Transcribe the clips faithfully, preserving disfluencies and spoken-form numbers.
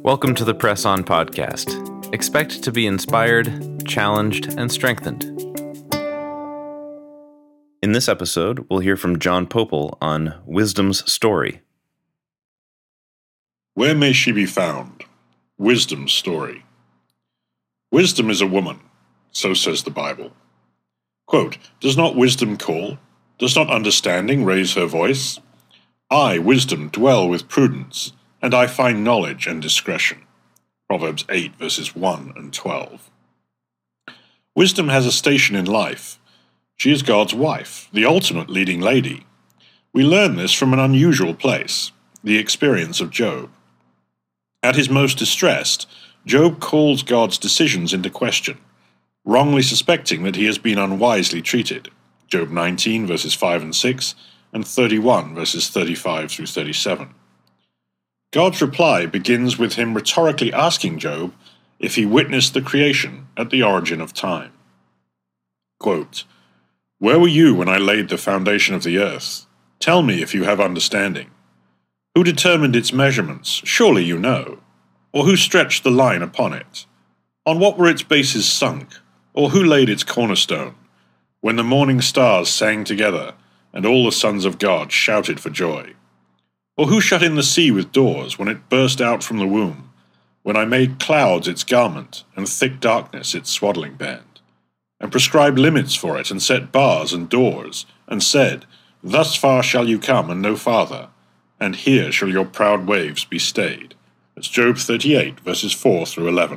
Welcome to the Press On podcast. Expect to be inspired, challenged, and strengthened. In this episode, we'll hear from John Popel on Wisdom's story. Where may she be found? Wisdom's story. Wisdom is a woman, so says the Bible. Quote, does not wisdom call? Does not understanding raise her voice? I, wisdom, dwell with prudence, and I find knowledge and discretion. Proverbs eight, verses one and twelve. Wisdom has a station in life. She is God's wife, the ultimate leading lady. We learn this from an unusual place, the experience of Job. At his most distressed, Job calls God's decisions into question, wrongly suspecting that he has been unwisely treated. Job nineteen, verses five and six, and thirty-one, verses thirty-five through thirty-seven. God's reply begins with him rhetorically asking Job if he witnessed the creation at the origin of time. Quote, where were you when I laid the foundation of the earth? Tell me if you have understanding. Who determined its measurements? Surely you know. Or who stretched the line upon it? On what were its bases sunk? Or who laid its cornerstone? When the morning stars sang together, and all the sons of God shouted for joy. Or who shut in the sea with doors when it burst out from the womb, when I made clouds its garment, and thick darkness its swaddling band, and prescribed limits for it, and set bars and doors, and said, thus far shall you come, and no farther, and here shall your proud waves be stayed. That's Job thirty-eight, verses four through eleven.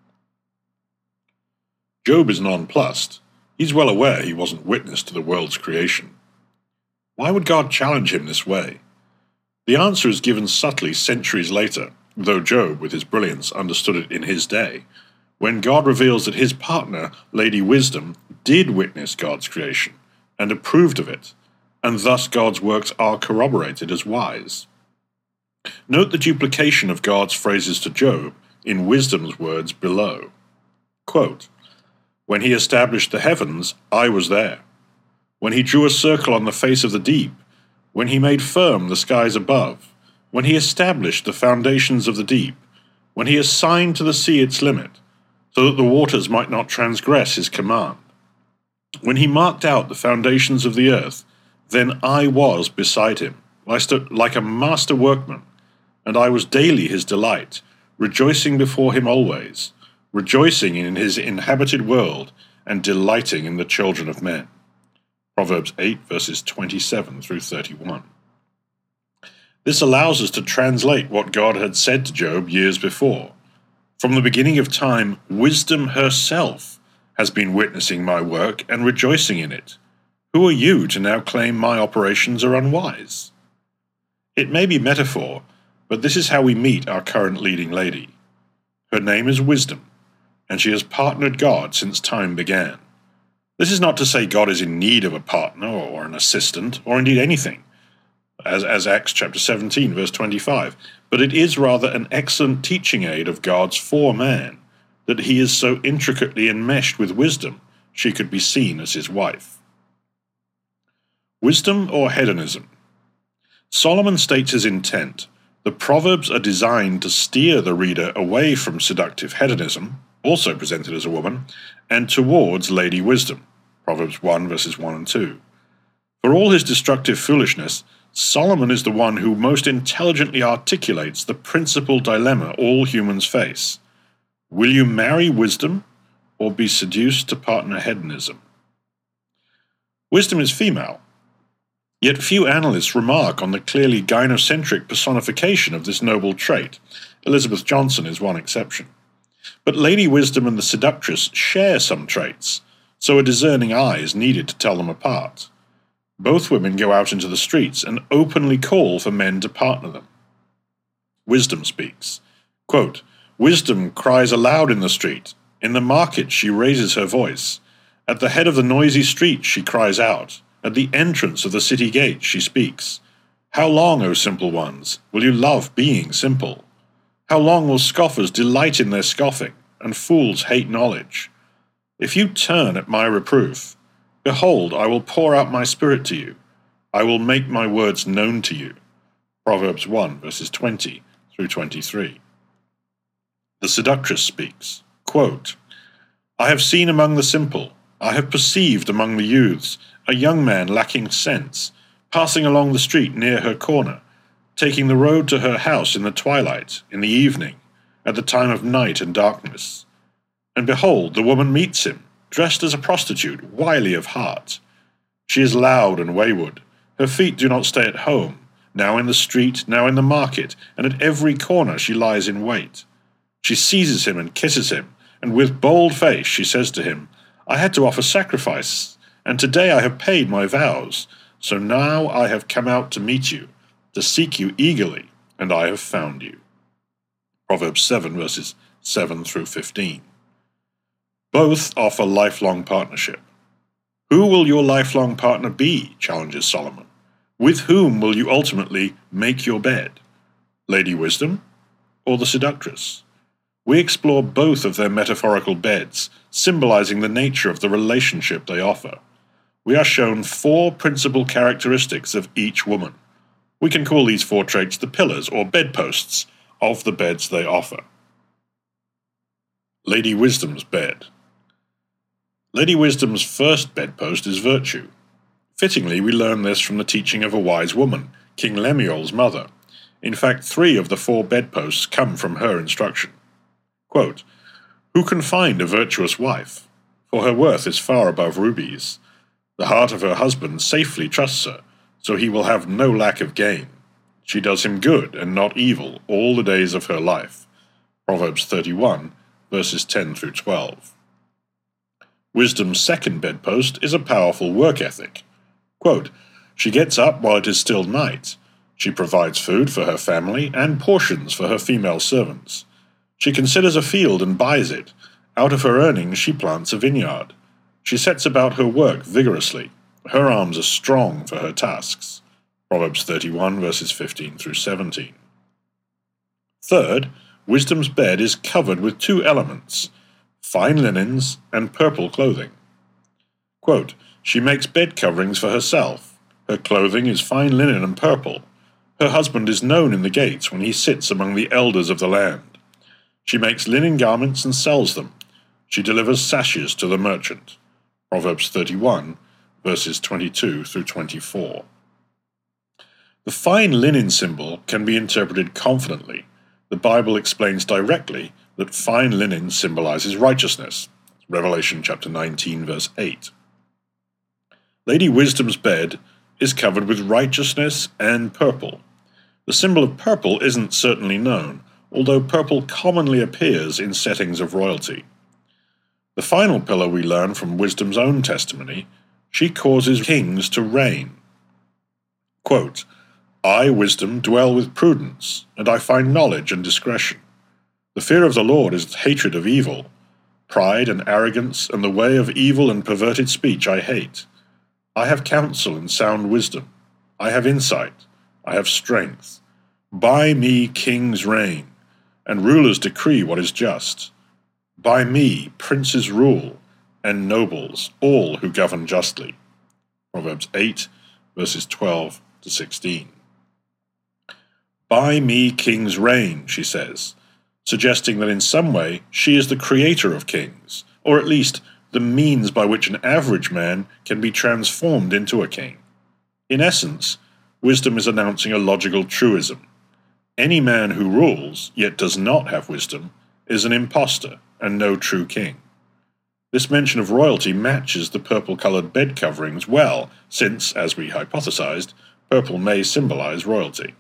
Job is nonplussed. He's well aware he wasn't witness to the world's creation. Why would God challenge him this way? The answer is given subtly centuries later, though Job, with his brilliance, understood it in his day, when God reveals that his partner, Lady Wisdom, did witness God's creation and approved of it, and thus God's works are corroborated as wise. Note the duplication of God's phrases to Job in Wisdom's words below. Quote, when he established the heavens, I was there. When he drew a circle on the face of the deep, when he made firm the skies above, when he established the foundations of the deep, when he assigned to the sea its limit, so that the waters might not transgress his command, when he marked out the foundations of the earth, then I was beside him, like a master workman, and I was daily his delight, rejoicing before him always, rejoicing in his inhabited world, and delighting in the children of men. Proverbs eight, verses twenty-seven through thirty-one. This allows us to translate what God had said to Job years before. From the beginning of time, wisdom herself has been witnessing my work and rejoicing in it. Who are you to now claim my operations are unwise? It may be metaphor, but this is how we meet our current leading lady. Her name is Wisdom, and she has partnered God since time began. This is not to say God is in need of a partner or an assistant, or indeed anything, as, as Acts chapter seventeen, verse twenty-five, but it is rather an excellent teaching aid of God's for man, that he is so intricately enmeshed with wisdom, she could be seen as his wife. Wisdom or hedonism? Solomon states his intent. The Proverbs are designed to steer the reader away from seductive hedonism, also presented as a woman, and towards Lady Wisdom, Proverbs one, verses one and two. For all his destructive foolishness, Solomon is the one who most intelligently articulates the principal dilemma all humans face. Will you marry wisdom, or be seduced to partner hedonism? Wisdom is female, yet few analysts remark on the clearly gynocentric personification of this noble trait. Elizabeth Johnson is one exception. But Lady Wisdom and the seductress share some traits, so a discerning eye is needed to tell them apart. Both women go out into the streets and openly call for men to partner them. Wisdom speaks. Quote, Wisdom cries aloud in the street. In the market she raises her voice. At the head of the noisy street she cries out. At the entrance of the city gate she speaks. How long, O simple ones, will you love being simple? How long will scoffers delight in their scoffing, and fools hate knowledge? If you turn at my reproof, behold, I will pour out my spirit to you. I will make my words known to you. Proverbs one, verses twenty through twenty-three. The seductress speaks, quote, I have seen among the simple, I have perceived among the youths, a young man lacking sense, passing along the street near her corner, taking the road to her house in the twilight, in the evening, at the time of night and darkness. And behold, the woman meets him, dressed as a prostitute, wily of heart. She is loud and wayward. Her feet do not stay at home. Now in the street, now in the market, and at every corner she lies in wait. She seizes him and kisses him, and with bold face she says to him, I had to offer sacrifice, and today I have paid my vows, so now I have come out to meet you, to seek you eagerly, and I have found you. Proverbs seven, verses seven through fifteen. Both offer lifelong partnership. Who will your lifelong partner be, challenges Solomon. With whom will you ultimately make your bed? Lady Wisdom or the seductress? We explore both of their metaphorical beds, symbolizing the nature of the relationship they offer. We are shown four principal characteristics of each woman. We can call these four traits the pillars or bedposts of the beds they offer. Lady Wisdom's bed. Lady Wisdom's first bedpost is virtue. Fittingly, we learn this from the teaching of a wise woman, King Lemuel's mother. In fact, three of the four bedposts come from her instruction. Quote, Who can find a virtuous wife? For her worth is far above rubies. The heart of her husband safely trusts her, so he will have no lack of gain. She does him good and not evil all the days of her life. Proverbs thirty-one, verses ten through twelve. Wisdom's second bedpost is a powerful work ethic. Quote, She gets up while it is still night. She provides food for her family and portions for her female servants. She considers a field and buys it. Out of her earnings she plants a vineyard. She sets about her work vigorously. Her arms are strong for her tasks. Proverbs thirty-one, verses fifteen through seventeen. Third, Wisdom's bed is covered with two elements, fine linens and purple clothing. Quote, She makes bed coverings for herself. Her clothing is fine linen and purple. Her husband is known in the gates when he sits among the elders of the land. She makes linen garments and sells them. She delivers sashes to the merchant. Proverbs thirty-one, verses twenty-two through twenty-four. The fine linen symbol can be interpreted confidently. The Bible explains directly that fine linen symbolizes righteousness. Revelation chapter nineteen, verse eight. Lady Wisdom's bed is covered with righteousness and purple. The symbol of purple isn't certainly known, although purple commonly appears in settings of royalty. The final pillar we learn from Wisdom's own testimony, she causes kings to reign. Quote, I, Wisdom, dwell with prudence, and I find knowledge and discretion. The fear of the Lord is hatred of evil. Pride and arrogance and the way of evil and perverted speech I hate. I have counsel and sound wisdom. I have insight. I have strength. By me kings reign, and rulers decree what is just. By me princes rule, and nobles, all who govern justly. Proverbs eight, verses twelve to sixteen. By me kings reign, she says, suggesting that in some way she is the creator of kings, or at least the means by which an average man can be transformed into a king. In essence, Wisdom is announcing a logical truism. Any man who rules, yet does not have wisdom, is an impostor and no true king. This mention of royalty matches the purple-colored bed coverings well, since, as we hypothesized, purple may symbolize royalty.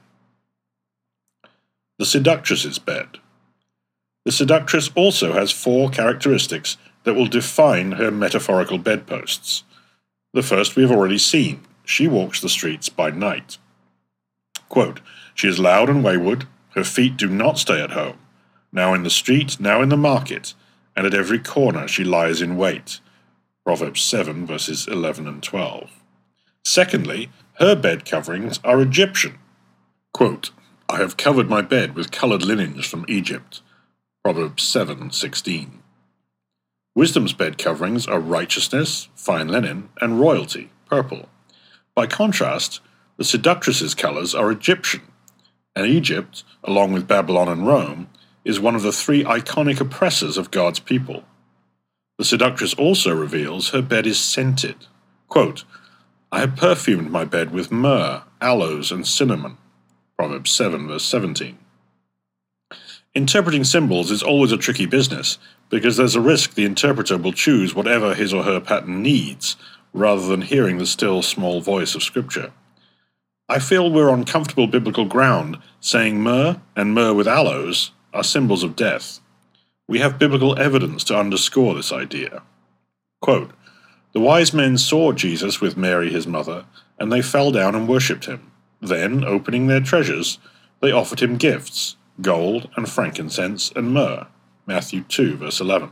The seductress's bed. The seductress also has four characteristics that will define her metaphorical bedposts. The first we have already seen. She walks the streets by night. Quote, She is loud and wayward. Her feet do not stay at home. Now in the street, now in the market, and at every corner she lies in wait. Proverbs seven, verses eleven and twelve. Secondly, her bed coverings are Egyptian. Quote, I have covered my bed with colored linens from Egypt. Proverbs seven, sixteen. Wisdom's bed coverings are righteousness, fine linen, and royalty, purple. By contrast, the seductress's colors are Egyptian, and Egypt, along with Babylon and Rome, is one of the three iconic oppressors of God's people. The seductress also reveals her bed is scented. Quote, I have perfumed my bed with myrrh, aloes, and cinnamon. Proverbs seven, verse seventeen. Interpreting symbols is always a tricky business, because there's a risk the interpreter will choose whatever his or her pattern needs, rather than hearing the still small voice of Scripture. I feel we're on comfortable biblical ground saying myrrh and myrrh with aloes are symbols of death. We have biblical evidence to underscore this idea. Quote, the wise men saw Jesus with Mary his mother, and they fell down and worshipped him. Then, opening their treasures, they offered him gifts, gold and frankincense and myrrh. Matthew two, verse eleven.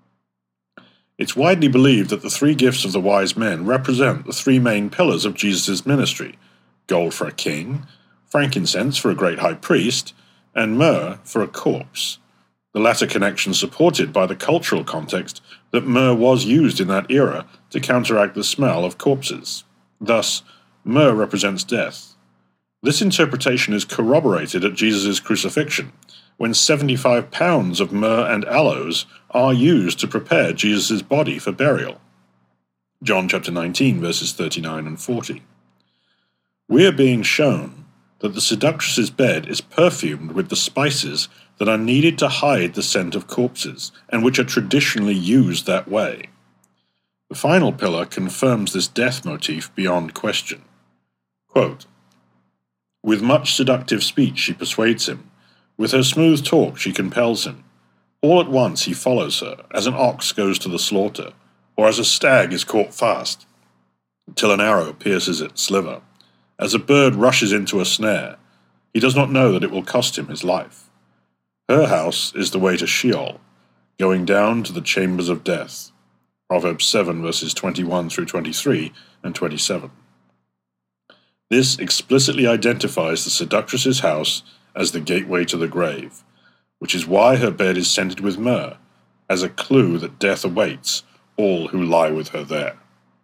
It's widely believed that the three gifts of the wise men represent the three main pillars of Jesus' ministry: gold for a king, frankincense for a great high priest, and myrrh for a corpse. The latter connection supported by the cultural context that myrrh was used in that era to counteract the smell of corpses. Thus, myrrh represents death. This interpretation is corroborated at Jesus' crucifixion, when seventy-five pounds of myrrh and aloes are used to prepare Jesus' body for burial. John chapter nineteen, verses thirty-nine and forty. We are being shown that the seductress's bed is perfumed with the spices that are needed to hide the scent of corpses, and which are traditionally used that way. The final pillar confirms this death motif beyond question. Quote, with much seductive speech she persuades him. With her smooth talk she compels him. All at once he follows her, as an ox goes to the slaughter, or as a stag is caught fast, till an arrow pierces its liver. As a bird rushes into a snare, he does not know that it will cost him his life. Her house is the way to Sheol, going down to the chambers of death. Proverbs seven, verses twenty-one through twenty-three and twenty-seven. This explicitly identifies the seductress's house as the gateway to the grave, which is why her bed is scented with myrrh, as a clue that death awaits all who lie with her there.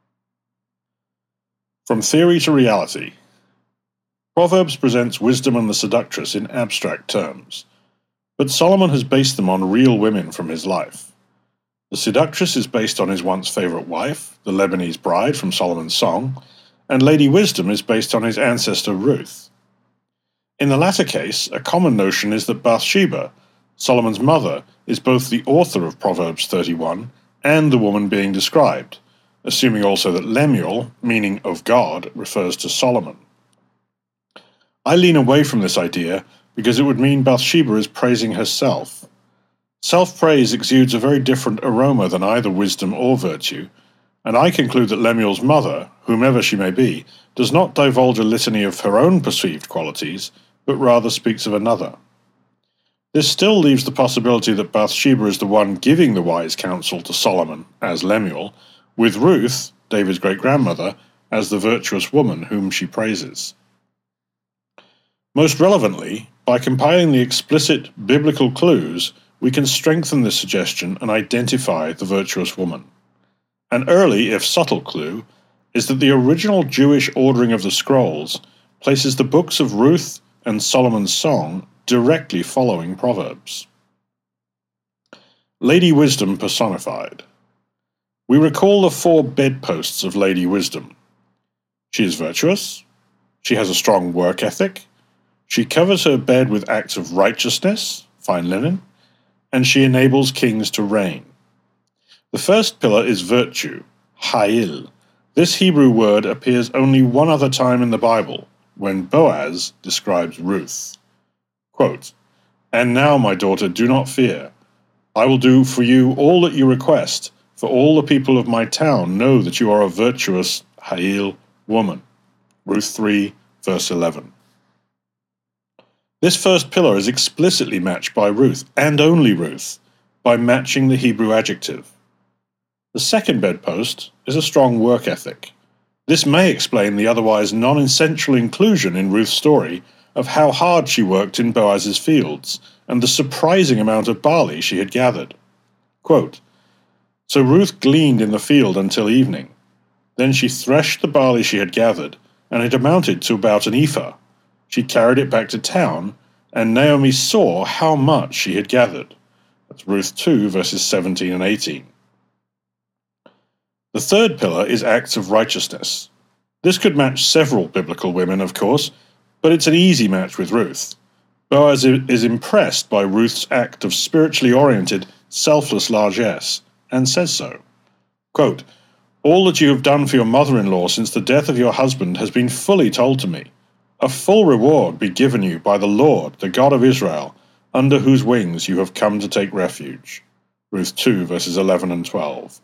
From theory to reality. Proverbs presents wisdom and the seductress in abstract terms, but Solomon has based them on real women from his life. The seductress is based on his once favorite wife, the Lebanese bride from Solomon's Song, and Lady Wisdom is based on his ancestor Ruth. In the latter case, a common notion is that Bathsheba, Solomon's mother, is both the author of Proverbs thirty-one and the woman being described, assuming also that Lemuel, meaning of God, refers to Solomon. I lean away from this idea because it would mean Bathsheba is praising herself. Self-praise exudes a very different aroma than either wisdom or virtue, and I conclude that Lemuel's mother, whomever she may be, does not divulge a litany of her own perceived qualities, but rather speaks of another. This still leaves the possibility that Bathsheba is the one giving the wise counsel to Solomon, as Lemuel, with Ruth, David's great-grandmother, as the virtuous woman whom she praises. Most relevantly, by compiling the explicit biblical clues, we can strengthen this suggestion and identify the virtuous woman. An early, if subtle, clue is that the original Jewish ordering of the scrolls places the books of Ruth and Solomon's Song directly following Proverbs. Lady Wisdom personified. We recall the four bedposts of Lady Wisdom. She is virtuous, she has a strong work ethic, she covers her bed with acts of righteousness, fine linen, and she enables kings to reign. The first pillar is virtue, ha'il. This Hebrew word appears only one other time in the Bible, when Boaz describes Ruth. Quote, and now, my daughter, do not fear. I will do for you all that you request, for all the people of my town know that you are a virtuous ha'il woman. Ruth three, verse eleven. This first pillar is explicitly matched by Ruth, and only Ruth, by matching the Hebrew adjective. The second bedpost is a strong work ethic. This may explain the otherwise non-essential inclusion in Ruth's story of how hard she worked in Boaz's fields, and the surprising amount of barley she had gathered. Quote, so Ruth gleaned in the field until evening. Then she threshed the barley she had gathered, and it amounted to about an ephah. She carried it back to town, and Naomi saw how much she had gathered. That's Ruth two, verses seventeen and eighteen. The third pillar is acts of righteousness. This could match several biblical women, of course, but it's an easy match with Ruth. Boaz is impressed by Ruth's act of spiritually oriented, selfless largesse, and says so. Quote, "All that you have done for your mother-in-law since the death of your husband has been fully told to me. A full reward be given you by the Lord, the God of Israel, under whose wings you have come to take refuge." Ruth two, verses eleven and twelve.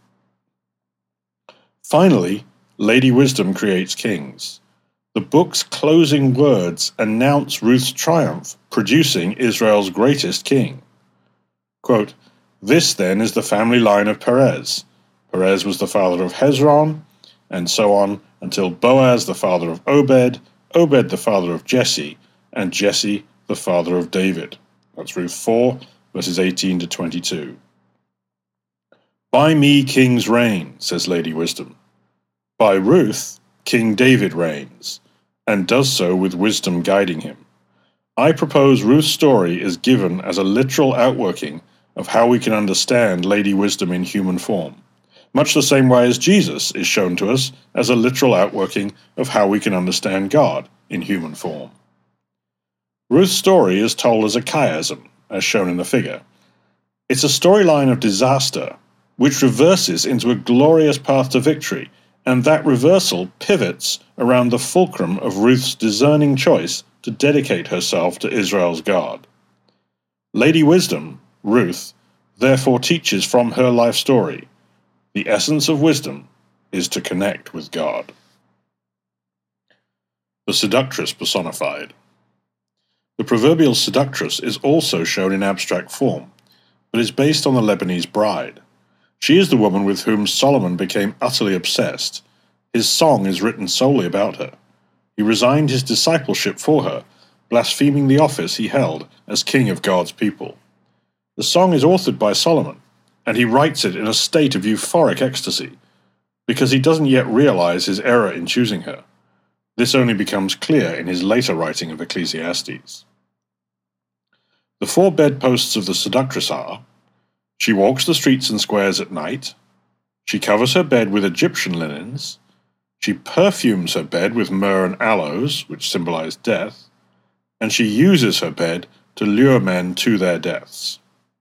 Finally, Lady Wisdom creates kings. The book's closing words announce Ruth's triumph, producing Israel's greatest king. Quote, "This then is the family line of Perez. Perez was the father of Hezron, and so on until Boaz the father of Obed, Obed the father of Jesse, and Jesse the father of David." That's Ruth four, verses eighteen to twenty-two. "By me kings reign," says Lady Wisdom. By Ruth, King David reigns, and does so with wisdom guiding him. I propose Ruth's story is given as a literal outworking of how we can understand Lady Wisdom in human form, much the same way as Jesus is shown to us as a literal outworking of how we can understand God in human form. Ruth's story is told as a chiasm, as shown in the figure. It's a storyline of disaster, which reverses into a glorious path to victory, and that reversal pivots around the fulcrum of Ruth's discerning choice to dedicate herself to Israel's God. Lady Wisdom, Ruth, therefore teaches from her life story. The essence of wisdom is to connect with God. The seductress personified. The proverbial seductress is also shown in abstract form, but is based on the Lebanese bride. She is the woman with whom Solomon became utterly obsessed. His song is written solely about her. He resigned his discipleship for her, blaspheming the office he held as king of God's people. The song is authored by Solomon, and he writes it in a state of euphoric ecstasy, because he doesn't yet realize his error in choosing her. This only becomes clear in his later writing of Ecclesiastes. The four bedposts of the seductress are: she walks the streets and squares at night, she covers her bed with Egyptian linens, she perfumes her bed with myrrh and aloes, which symbolize death, and she uses her bed to lure men to their deaths.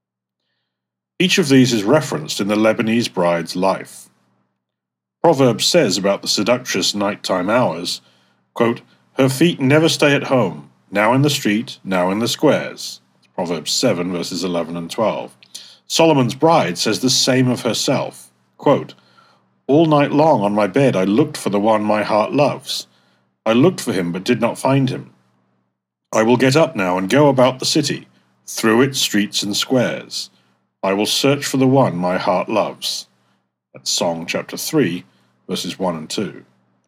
Each of these is referenced in the Lebanese bride's life. Proverbs says about the seductress' nighttime hours, quote, "Her feet never stay at home, now in the street, now in the squares." Proverbs seven, verses eleven and twelve. Solomon's bride says the same of herself. Quote, "All night long on my bed I looked for the one my heart loves. I looked for him but did not find him. I will get up now and go about the city, through its streets and squares. I will search for the one my heart loves." That's Song chapter three, verses one and two.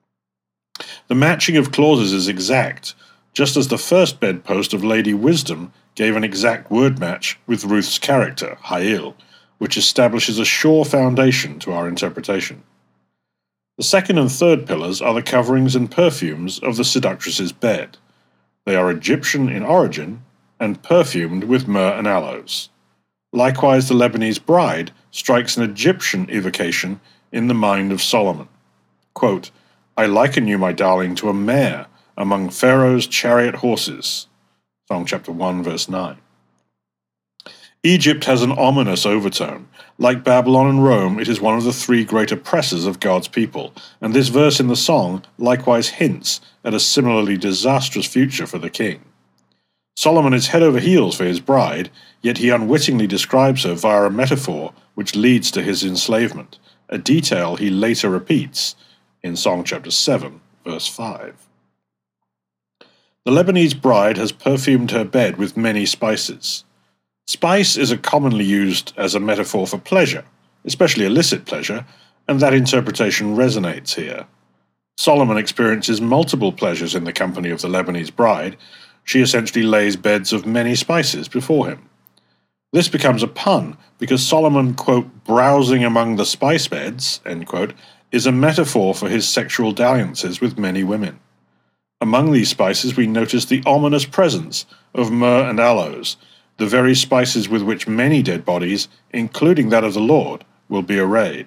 The matching of clauses is exact, just as the first bedpost of Lady Wisdom gave an exact word match with Ruth's character, Hail, which establishes a sure foundation to our interpretation. The second and third pillars are the coverings and perfumes of the seductress's bed. They are Egyptian in origin and perfumed with myrrh and aloes. Likewise, the Lebanese bride strikes an Egyptian evocation in the mind of Solomon. Quote, "I liken you, my darling, to a mare among Pharaoh's chariot horses." Song chapter one, verse nine. Egypt has an ominous overtone. Like Babylon and Rome, it is one of the three great oppressors of God's people, and this verse in the song likewise hints at a similarly disastrous future for the king. Solomon is head over heels for his bride, yet he unwittingly describes her via a metaphor which leads to his enslavement, a detail he later repeats in Song chapter seven, verse five. The Lebanese bride has perfumed her bed with many spices. Spice is a commonly used as a metaphor for pleasure, especially illicit pleasure, and that interpretation resonates here. Solomon experiences multiple pleasures in the company of the Lebanese bride. She essentially lays beds of many spices before him. This becomes a pun because Solomon, quote, "browsing among the spice beds," end quote, is a metaphor for his sexual dalliances with many women. Among these spices we notice the ominous presence of myrrh and aloes, the very spices with which many dead bodies, including that of the Lord, will be arrayed.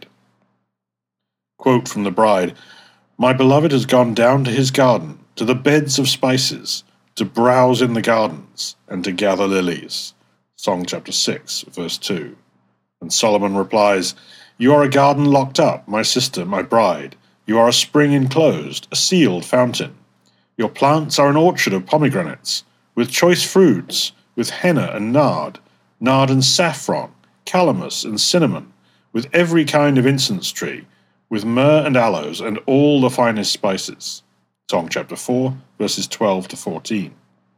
Quote from the bride, "My beloved has gone down to his garden, to the beds of spices, to browse in the gardens, and to gather lilies." Song chapter six, verse two. And Solomon replies, "You are a garden locked up, my sister, my bride. You are a spring enclosed, a sealed fountain. Your plants are an orchard of pomegranates, with choice fruits, with henna and nard, nard and saffron, calamus and cinnamon, with every kind of incense tree, with myrrh and aloes, and all the finest spices." Song chapter four, verses twelve to fourteen.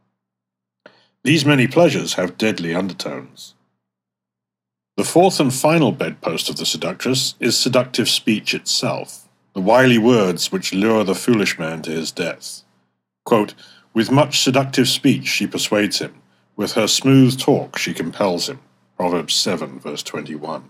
These many pleasures have deadly undertones. The fourth and final bedpost of the seductress is seductive speech itself, the wily words which lure the foolish man to his death. Quote, "With much seductive speech she persuades him, with her smooth talk she compels him." Proverbs seven, verse twenty-one.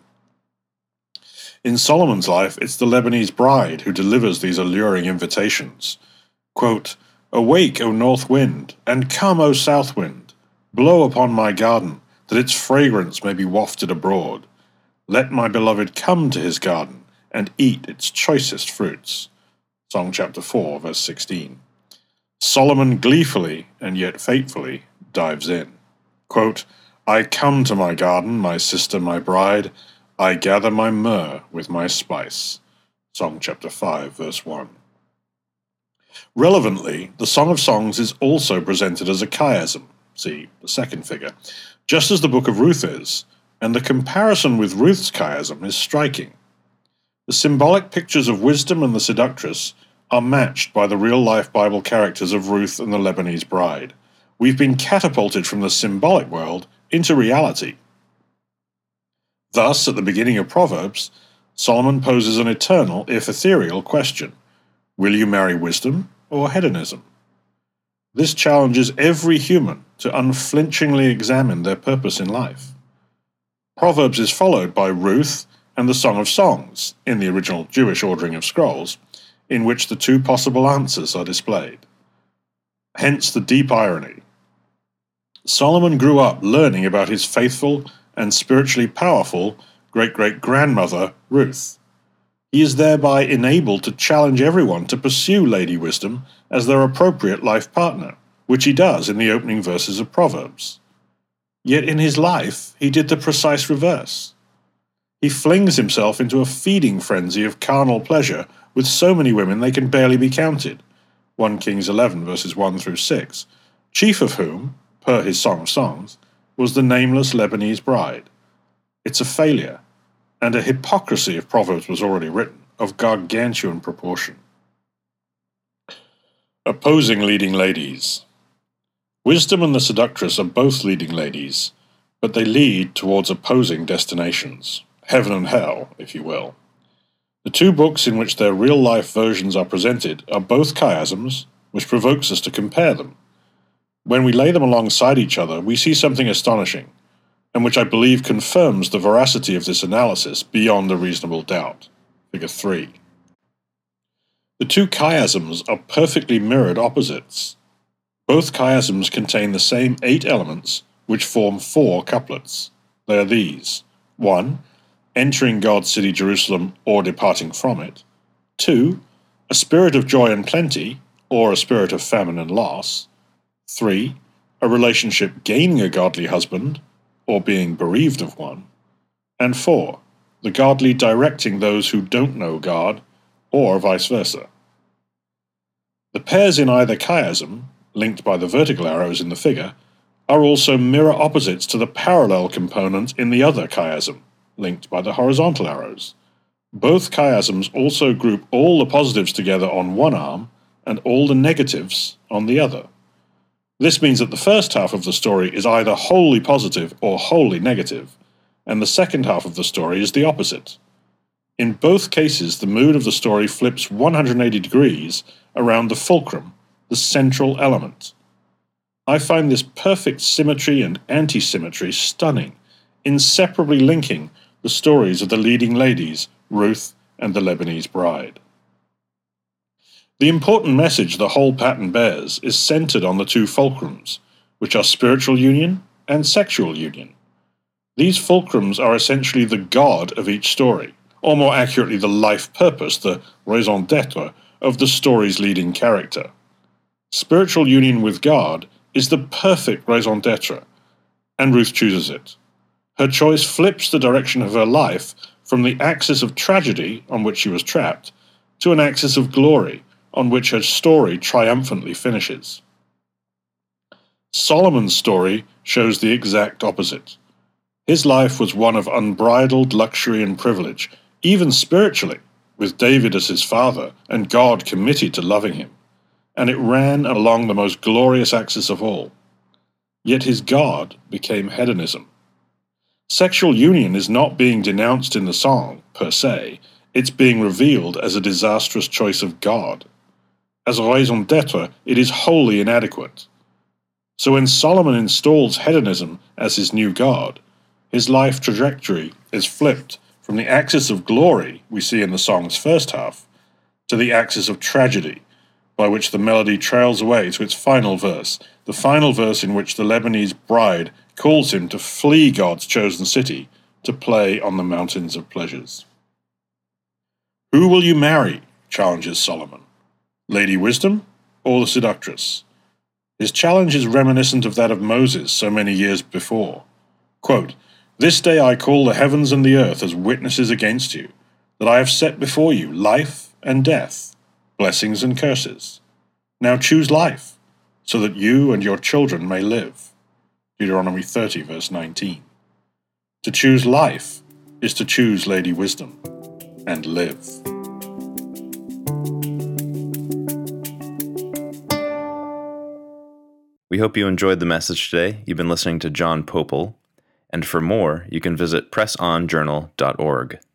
In Solomon's life, it's the Lebanese bride who delivers these alluring invitations. Quote, "Awake, O north wind, and come, O south wind. Blow upon my garden, that its fragrance may be wafted abroad. Let my beloved come to his garden, and eat its choicest fruits." Song chapter four, verse sixteen. Solomon gleefully, and yet fatefully, dives in. Quote, "I come to my garden, my sister, my bride. I gather my myrrh with my spice." Song chapter five, verse one. Relevantly, the Song of Songs is also presented as a chiasm, see the second figure, just as the Book of Ruth is, and the comparison with Ruth's chiasm is striking. The symbolic pictures of wisdom and the seductress are matched by the real-life Bible characters of Ruth and the Lebanese bride. We've been catapulted from the symbolic world into reality. Thus, at the beginning of Proverbs, Solomon poses an eternal, if ethereal, question. Will you marry wisdom or hedonism? This challenges every human to unflinchingly examine their purpose in life. Proverbs is followed by Ruth and the Song of Songs, in the original Jewish ordering of scrolls, in which the two possible answers are displayed. Hence the deep irony. Solomon grew up learning about his faithful and spiritually powerful great-great-grandmother, Ruth. He is thereby enabled to challenge everyone to pursue Lady Wisdom as their appropriate life partner, which he does in the opening verses of Proverbs. Yet in his life, he did the precise reverse. He flings himself into a feeding frenzy of carnal pleasure with so many women they can barely be counted, First Kings eleven, verses one through six, chief of whom, per his Song of Songs, was the nameless Lebanese bride. It's a failure, and a hypocrisy, if Proverbs was already written, of gargantuan proportion. Opposing leading ladies. Wisdom and the seductress are both leading ladies, but they lead towards opposing destinations, heaven and hell, if you will. The two books in which their real-life versions are presented are both chiasms, which provokes us to compare them. When we lay them alongside each other, we see something astonishing, and which I believe confirms the veracity of this analysis beyond a reasonable doubt. Figure three. The two chiasms are perfectly mirrored opposites. Both chiasms contain the same eight elements, which form four couplets. They are these. one. Entering God's city Jerusalem or departing from it. two. A spirit of joy and plenty, or a spirit of famine and loss. three. A relationship gaining a godly husband, or being bereaved of one. And four. The godly directing those who don't know God, or vice versa. The pairs in either chiasm, linked by the vertical arrows in the figure, are also mirror opposites to the parallel component in the other chiasm, linked by the horizontal arrows. Both chiasms also group all the positives together on one arm and all the negatives on the other. This means that the first half of the story is either wholly positive or wholly negative, and the second half of the story is the opposite. In both cases, the mood of the story flips one hundred eighty degrees around the fulcrum, the central element. I find this perfect symmetry and anti-symmetry stunning, inseparably linking the stories of the leading ladies, Ruth and the Lebanese bride. The important message the whole pattern bears is centered on the two fulcrums, which are spiritual union and sexual union. These fulcrums are essentially the God of each story, or more accurately the life purpose, the raison d'être, of the story's leading character. Spiritual union with God is the perfect raison d'être, and Ruth chooses it. Her choice flips the direction of her life from the axis of tragedy on which she was trapped to an axis of glory on which her story triumphantly finishes. Solomon's story shows the exact opposite. His life was one of unbridled luxury and privilege, even spiritually, with David as his father and God committed to loving him, and it ran along the most glorious axis of all. Yet his God became hedonism. Sexual union is not being denounced in the song, per se, it's being revealed as a disastrous choice of God. As a raison d'être, it is wholly inadequate. So when Solomon installs hedonism as his new God, his life trajectory is flipped from the axis of glory we see in the song's first half to the axis of tragedy, by which the melody trails away to its final verse, the final verse in which the Lebanese bride calls him to flee God's chosen city to play on the mountains of pleasures. Who will you marry? Challenges Solomon. Lady Wisdom or the seductress? His challenge is reminiscent of that of Moses so many years before. Quote, "This day I call the heavens and the earth as witnesses against you, that I have set before you life and death, blessings and curses. Now choose life, so that you and your children may live." Deuteronomy thirty, verse nineteen. To choose life is to choose Lady Wisdom and live. We hope you enjoyed the message today. You've been listening to John Popel, and for more, you can visit press on journal dot org.